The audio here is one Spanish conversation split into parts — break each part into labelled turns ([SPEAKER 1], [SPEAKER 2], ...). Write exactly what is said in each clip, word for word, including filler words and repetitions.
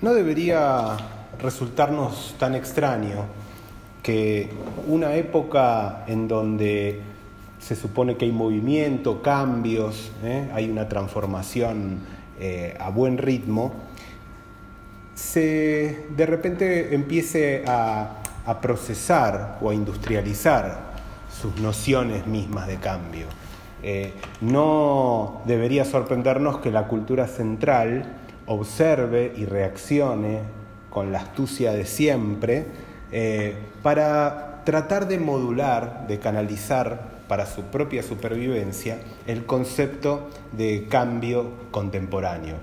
[SPEAKER 1] No debería resultarnos tan extraño que una época en donde se supone que hay movimiento, cambios, ¿eh? hay una transformación eh, a buen ritmo, se de repente empiece a, a procesar o a industrializar sus nociones mismas de cambio. Eh, no debería sorprendernos que la cultura central observe y reaccione con la astucia de siempre eh, para tratar de modular, de canalizar para su propia supervivencia el concepto de cambio contemporáneo.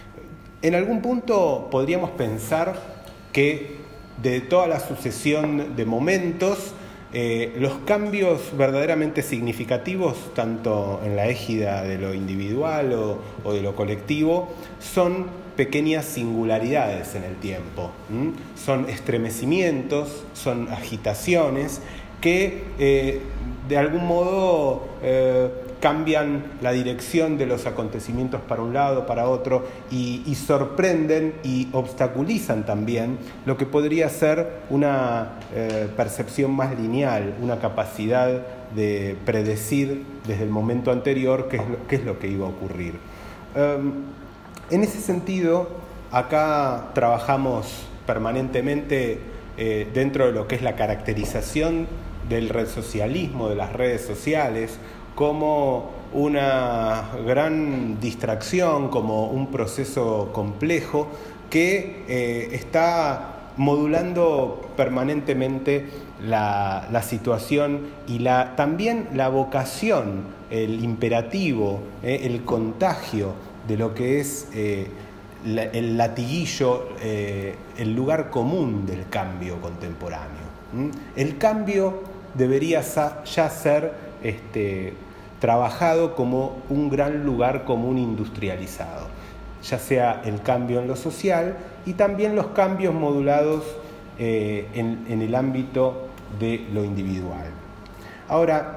[SPEAKER 1] En algún punto podríamos pensar que de toda la sucesión de momentos, eh, los cambios verdaderamente significativos, tanto en la égida de lo individual o, o de lo colectivo, son pequeñas singularidades en el tiempo. ¿Mm? Son estremecimientos, son agitaciones que eh, de algún modo eh, cambian la dirección de los acontecimientos para un lado, para otro, y, y sorprenden y obstaculizan también lo que podría ser una eh, percepción más lineal, una capacidad de predecir desde el momento anterior qué es lo, qué es lo que iba a ocurrir. Um, en ese sentido, acá trabajamos permanentemente eh, dentro de lo que es la caracterización del redsocialismo, de las redes sociales, como una gran distracción, como un proceso complejo que eh, está modulando permanentemente la, la situación y la, también la vocación, el imperativo, eh, el contagio de lo que es eh, la, el latiguillo, eh, el lugar común del cambio contemporáneo. ¿Mm? El cambio debería ya ser este, trabajado como un gran lugar común industrializado, ya sea el cambio en lo social y también los cambios modulados eh, en, en el ámbito de lo individual. Ahora,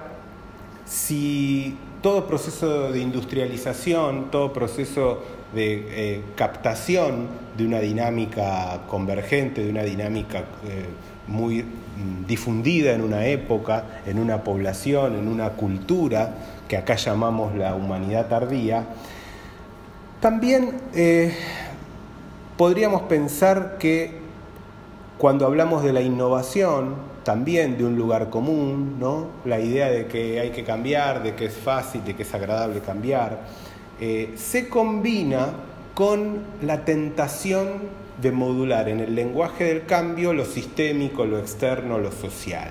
[SPEAKER 1] si todo proceso de industrialización, todo proceso de eh, captación de una dinámica convergente, de una dinámica eh, muy difundida en una época, en una población, en una cultura que acá llamamos la humanidad tardía, también eh, podríamos pensar que cuando hablamos de la innovación, también de un lugar común, ¿no? La idea de que hay que cambiar, de que es fácil, de que es agradable cambiar, eh, se combina con la tentación de modular en el lenguaje del cambio lo sistémico, lo externo, lo social.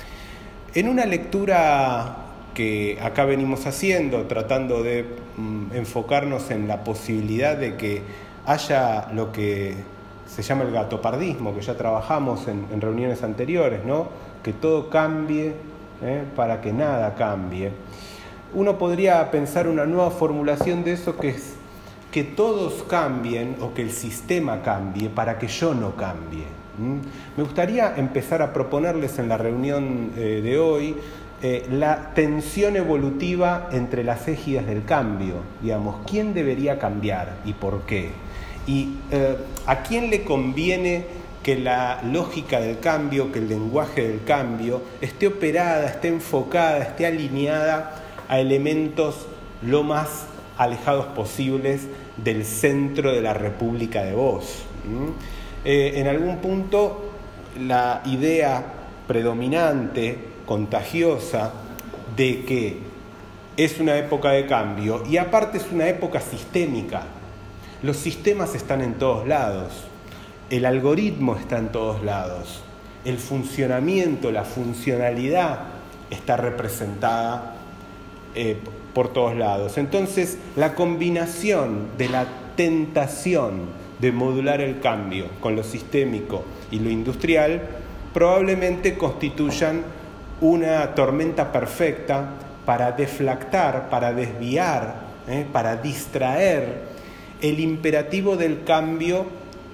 [SPEAKER 1] En una lectura que acá venimos haciendo, tratando de mm, enfocarnos en la posibilidad de que haya lo que se llama el gatopardismo, que ya trabajamos en, en reuniones anteriores, ¿no? Que todo cambie ¿eh? para que nada cambie. Uno podría pensar una nueva formulación de eso, que es que todos cambien o que el sistema cambie para que yo no cambie. ¿Mm? Me gustaría empezar a proponerles en la reunión eh, de hoy eh, la tensión evolutiva entre las égidas del cambio. Digamos, ¿quién debería cambiar y por qué? Y eh, ¿a quién le conviene que la lógica del cambio, que el lenguaje del cambio esté operada, esté enfocada, esté alineada a elementos lo más alejados posibles del centro de la República de Voz? ¿Mm? Eh, en algún punto la idea predominante, contagiosa, de que es una época de cambio y aparte es una época sistémica. Los sistemas están en todos lados, el algoritmo está en todos lados, el funcionamiento, la funcionalidad está representada eh, por todos lados. Entonces, la combinación de la tentación de modular el cambio con lo sistémico y lo industrial probablemente constituyan una tormenta perfecta para deflactar, para desviar, eh, para distraer el imperativo del cambio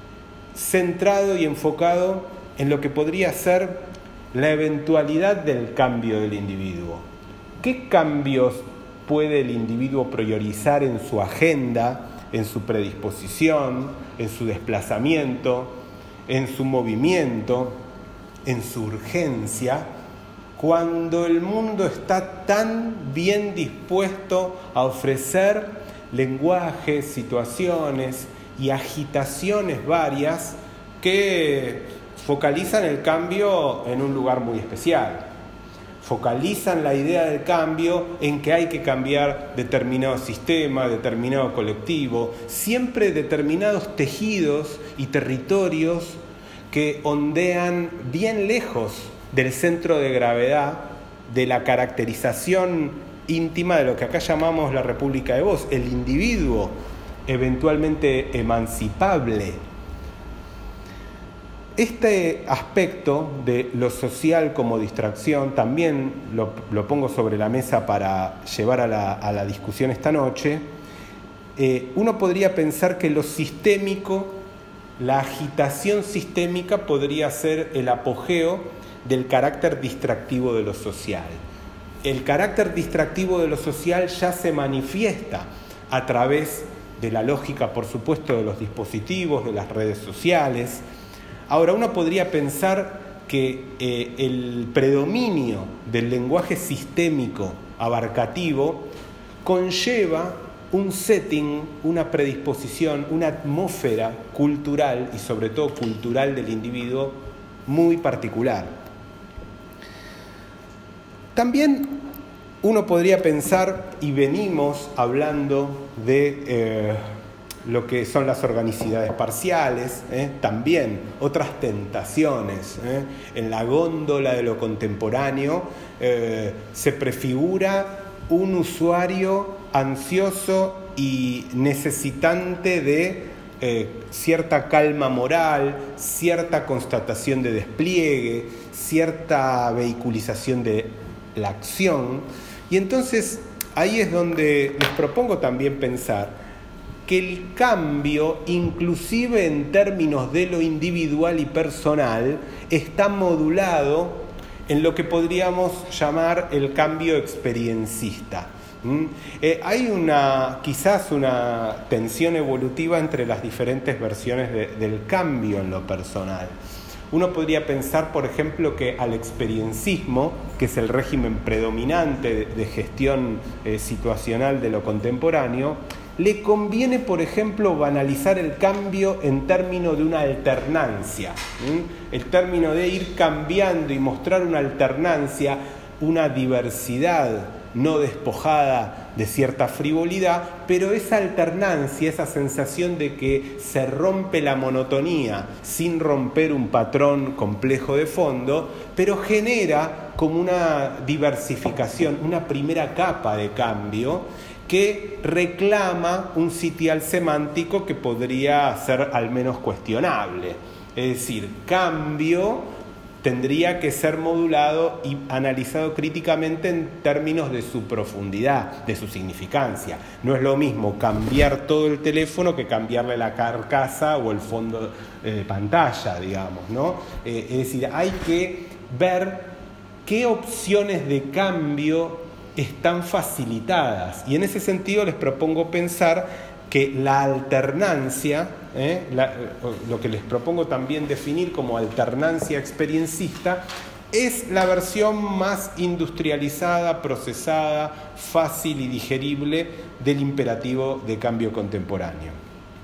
[SPEAKER 1] centrado y enfocado en lo que podría ser la eventualidad del cambio del individuo. ¿Qué cambios puede el individuo priorizar en su agenda en su predisposición, en su desplazamiento, en su movimiento, en su urgencia, cuando el mundo está tan bien dispuesto a ofrecer lenguajes, situaciones y agitaciones varias que focalizan el cambio en un lugar muy especial. Focalizan la idea del cambio en que hay que cambiar determinado sistema, determinado colectivo, siempre determinados tejidos y territorios que ondean bien lejos del centro de gravedad de la caracterización íntima de lo que acá llamamos la República de Voz, el individuo eventualmente emancipable. Este aspecto de lo social como distracción también lo, lo pongo sobre la mesa para llevar a la, a la discusión esta noche. Eh, uno podría pensar que lo sistémico, la agitación sistémica podría ser el apogeo del carácter distractivo de lo social. El carácter distractivo de lo social ya se manifiesta a través de la lógica, por supuesto, de los dispositivos, de las redes sociales. Ahora, uno podría pensar que eh, el predominio del lenguaje sistémico abarcativo conlleva un setting, una predisposición, una atmósfera cultural y sobre todo cultural del individuo muy particular. También uno podría pensar, y venimos hablando de eh, lo que son las organicidades parciales, ¿eh? también otras tentaciones. ¿eh? En la góndola de lo contemporáneo eh, se prefigura un usuario ansioso y necesitante de eh, cierta calma moral, cierta constatación de despliegue, cierta vehiculización de la acción. Y entonces ahí es donde les propongo también pensar que el cambio, inclusive en términos de lo individual y personal, está modulado en lo que podríamos llamar el cambio experiencista. ¿Mm? Eh, hay una, quizás una tensión evolutiva entre las diferentes versiones de, del cambio en lo personal. Uno podría pensar, por ejemplo, que al experienciismo, que es el régimen predominante de, de gestión eh, situacional de lo contemporáneo, le conviene, por ejemplo, banalizar el cambio en términos de una alternancia. ¿Mm? El término de ir cambiando y mostrar una alternancia, una diversidad no despojada de cierta frivolidad, pero esa alternancia, esa sensación de que se rompe la monotonía sin romper un patrón complejo de fondo, pero genera como una diversificación, una primera capa de cambio que reclama un sitial semántico que podría ser al menos cuestionable. Es decir, cambio tendría que ser modulado y analizado críticamente en términos de su profundidad, de su significancia. No es lo mismo cambiar todo el teléfono que cambiarle la carcasa o el fondo de pantalla, digamos, ¿no? Eh, es decir, hay que ver qué opciones de cambio están facilitadas. Y en ese sentido les propongo pensar que la alternancia, ¿eh? la, lo que les propongo también definir como alternancia experiencista, es la versión más industrializada, procesada, fácil y digerible del imperativo de cambio contemporáneo.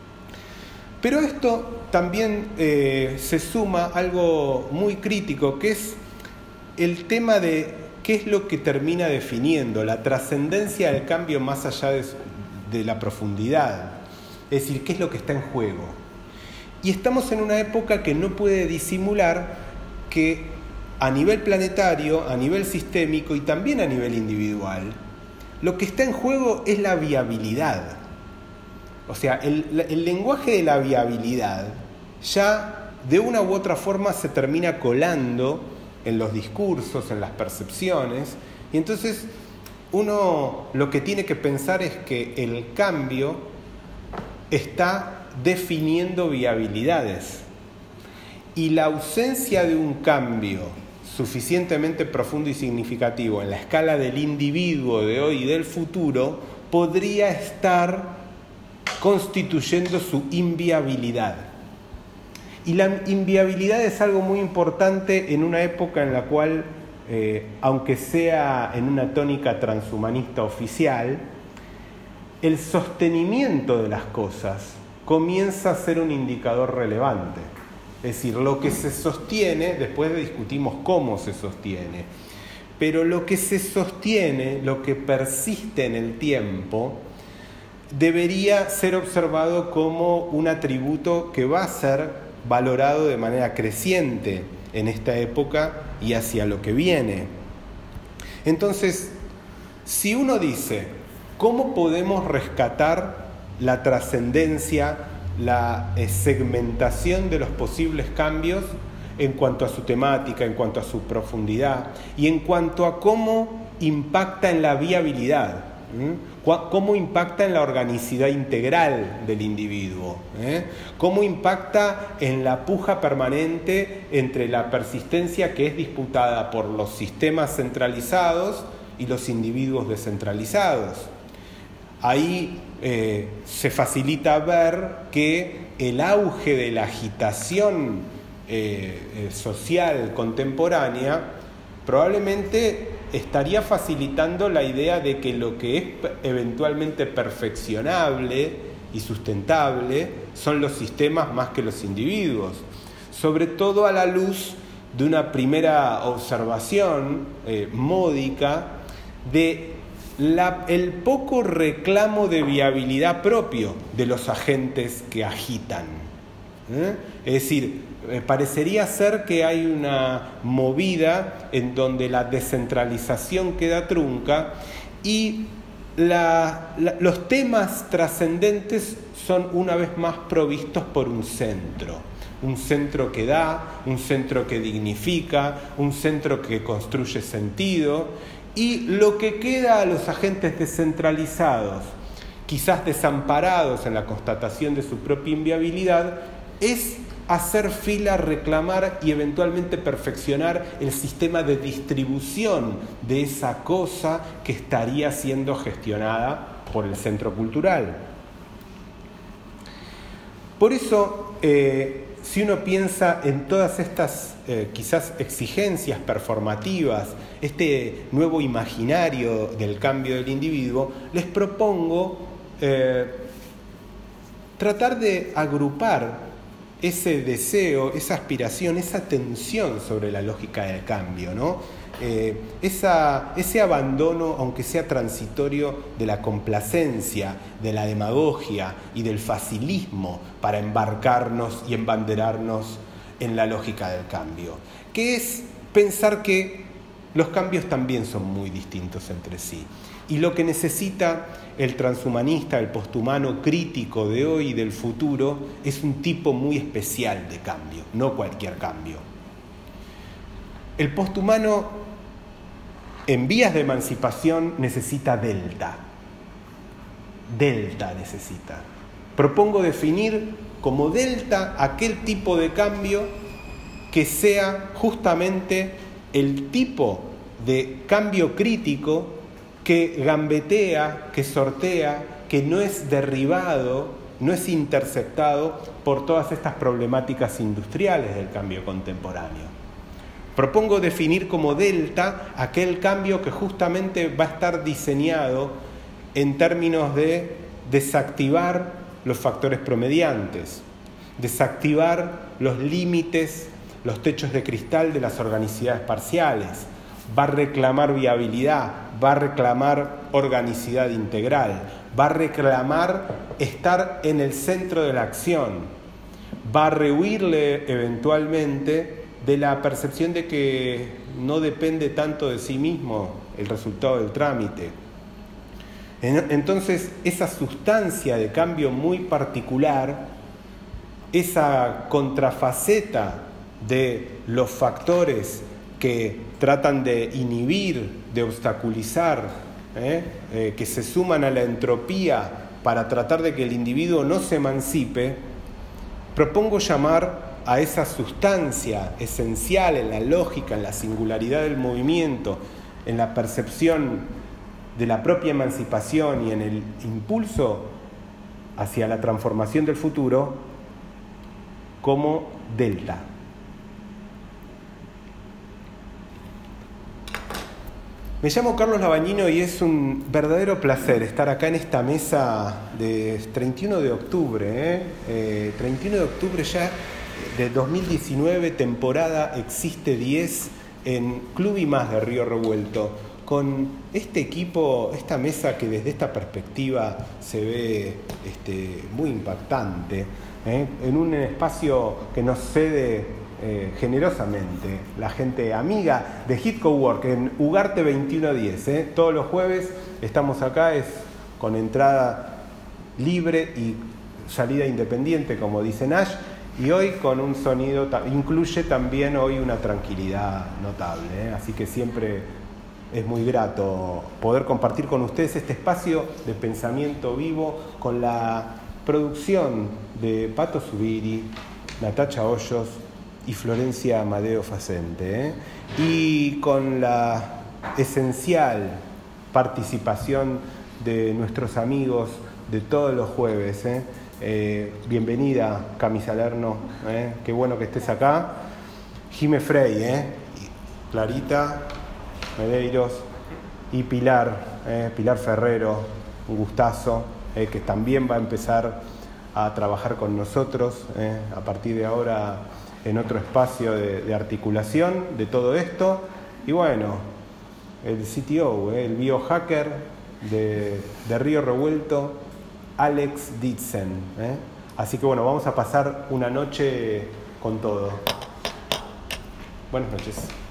[SPEAKER 1] Pero esto también eh, se suma algo muy crítico, que es el tema de qué es lo que termina definiendo la trascendencia del cambio más allá de su de la profundidad, es decir, qué es lo que está en juego. Y estamos en una época que no puede disimular que a nivel planetario, a nivel sistémico y también a nivel individual, lo que está en juego es la viabilidad. O sea, el, el lenguaje de la viabilidad ya de una u otra forma se termina colando en los discursos, en las percepciones, y entonces uno lo que tiene que pensar es que el cambio está definiendo viabilidades y la ausencia de un cambio suficientemente profundo y significativo en la escala del individuo de hoy y del futuro podría estar constituyendo su inviabilidad. Y la inviabilidad es algo muy importante en una época en la cual, eh, aunque sea en una tónica transhumanista oficial, el sostenimiento de las cosas comienza a ser un indicador relevante. Es decir, lo que se sostiene, después discutimos cómo se sostiene, pero lo que se sostiene, lo que persiste en el tiempo, debería ser observado como un atributo que va a ser valorado de manera creciente en esta época y hacia lo que viene. Entonces, si uno dice, ¿cómo podemos rescatar la trascendencia, la segmentación de los posibles cambios en cuanto a su temática, en cuanto a su profundidad y en cuanto a cómo impacta en la viabilidad? ¿Mm? ¿Cómo impacta en la organicidad integral del individuo? ¿Eh? ¿Cómo impacta en la puja permanente entre la persistencia que es disputada por los sistemas centralizados y los individuos descentralizados? Ahí eh, se facilita ver que el auge de la agitación eh, eh, social contemporánea probablemente estaría facilitando la idea de que lo que es eventualmente perfeccionable y sustentable son los sistemas más que los individuos, sobre todo a la luz de una primera observación eh, módica de la, el poco reclamo de viabilidad propio de los agentes que agitan. ¿Eh? Es decir, eh, parecería ser que hay una movida en donde la descentralización queda trunca y la, la, los temas trascendentes son una vez más provistos por un centro. Un centro que da, un centro que dignifica, un centro que construye sentido, y lo que queda a los agentes descentralizados, quizás desamparados en la constatación de su propia inviabilidad, es hacer fila, reclamar y eventualmente perfeccionar el sistema de distribución de esa cosa que estaría siendo gestionada por el centro cultural. Por eso, eh, si uno piensa en todas estas eh, quizás exigencias performativas, este nuevo imaginario del cambio del individuo, les propongo eh, tratar de agrupar ese deseo, esa aspiración, esa tensión sobre la lógica del cambio, ¿no? Eh, esa, ese abandono, aunque sea transitorio, de la complacencia, de la demagogia y del facilismo para embarcarnos y embanderarnos en la lógica del cambio, que es pensar que los cambios también son muy distintos entre sí. Y lo que necesita el transhumanista, el posthumano crítico de hoy y del futuro, es un tipo muy especial de cambio, no cualquier cambio. El posthumano en vías de emancipación necesita delta. Delta necesita. Propongo definir como delta aquel tipo de cambio que sea justamente el tipo de cambio crítico que gambetea, que sortea, que no es derribado, no es interceptado por todas estas problemáticas industriales del cambio contemporáneo. Propongo definir como delta aquel cambio que justamente va a estar diseñado en términos de desactivar los factores promediantes, desactivar los límites, los techos de cristal de las organicidades parciales, va a reclamar viabilidad, va a reclamar organicidad integral, va a reclamar estar en el centro de la acción, va a rehuirle eventualmente de la percepción de que no depende tanto de sí mismo el resultado del trámite. Entonces, esa sustancia de cambio muy particular, esa contrafaceta de los factores que tratan de inhibir, de obstaculizar, ¿eh? Eh, que se suman a la entropía para tratar de que el individuo no se emancipe, propongo llamar a esa sustancia esencial en la lógica, en la singularidad del movimiento, en la percepción de la propia emancipación y en el impulso hacia la transformación del futuro como Delta. Me llamo Carlos Labañino y es un verdadero placer estar acá en esta mesa de treinta y uno de octubre, ¿eh? Eh, treinta y uno de octubre ya de dos mil diecinueve, temporada Existe diez en Club y Más de Río Revuelto, con este equipo, esta mesa que desde esta perspectiva se ve este, muy impactante, ¿eh? En un espacio que nos cede Eh, generosamente la gente amiga de Hit Cowork en Ugarte veintiuno diez, ¿eh? Todos los jueves estamos acá, es con entrada libre y salida independiente, como dice Nash, y hoy con un sonido, incluye también hoy una tranquilidad notable, ¿eh? Así que siempre es muy grato poder compartir con ustedes este espacio de pensamiento vivo con la producción de Pato Zubiri, Natacha Hoyos y Florencia Amadeo Facente, ¿eh? Y con la esencial participación de nuestros amigos de todos los jueves, ¿eh? Eh, bienvenida, Cami Salerno, ¿eh? Qué bueno que estés acá. Jime Frey, ¿eh? Clarita Medeiros y Pilar, ¿eh? Pilar Ferrero, un gustazo, ¿eh? Que también va a empezar a trabajar con nosotros, ¿eh? A partir de ahora en otro espacio de, de articulación de todo esto. Y bueno, el C T O, ¿eh? El biohacker de, de Río Revuelto, Alex Ditzen, ¿eh? Así que bueno, vamos a pasar una noche con todo. Buenas noches.